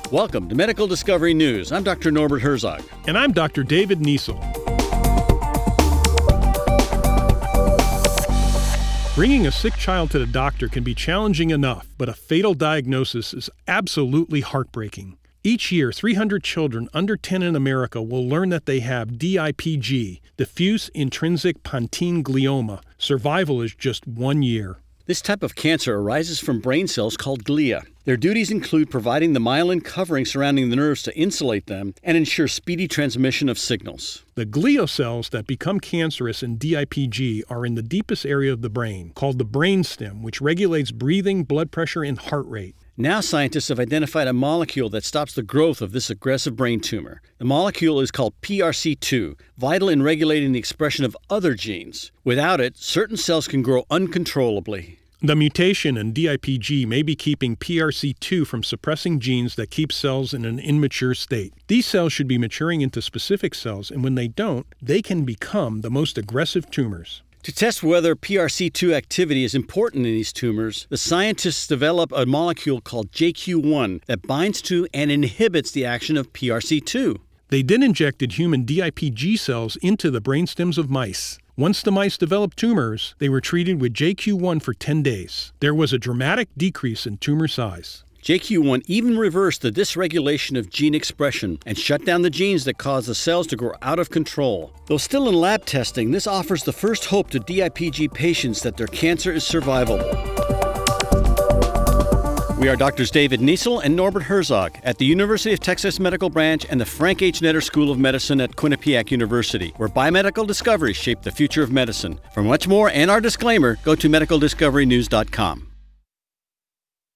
Welcome to Medical Discovery News. I'm Dr. Norbert Herzog. And I'm Dr. David Niesel. Bringing a sick child to the doctor can be challenging enough, but a fatal diagnosis is absolutely heartbreaking. Each year, 300 children under 10 in America will learn that they have DIPG, diffuse intrinsic pontine glioma. Survival is just 1 year. This type of cancer arises from brain cells called glia. Their duties include providing the myelin covering surrounding the nerves to insulate them and ensure speedy transmission of signals. The glial cells that become cancerous in DIPG are in the deepest area of the brain, called the brainstem, which regulates breathing, blood pressure, and heart rate. Now scientists have identified a molecule that stops the growth of this aggressive brain tumor. The molecule is called PRC2, vital in regulating the expression of other genes. Without it, certain cells can grow uncontrollably. The mutation in DIPG may be keeping PRC2 from suppressing genes that keep cells in an immature state. These cells should be maturing into specific cells, and when they don't, they can become the most aggressive tumors. To test whether PRC2 activity is important in these tumors, the scientists develop a molecule called JQ1 that binds to and inhibits the action of PRC2. They then injected human DIPG cells into the brainstems of mice. Once the mice developed tumors, they were treated with JQ1 for 10 days. There was a dramatic decrease in tumor size. JQ1 even reversed the dysregulation of gene expression and shut down the genes that cause the cells to grow out of control. Though still in lab testing, this offers the first hope to DIPG patients that their cancer is survivable. We are Drs. David Niesel and Norbert Herzog at the University of Texas Medical Branch and the Frank H. Netter School of Medicine at Quinnipiac University, where biomedical discoveries shape the future of medicine. For much more and our disclaimer, go to medicaldiscoverynews.com.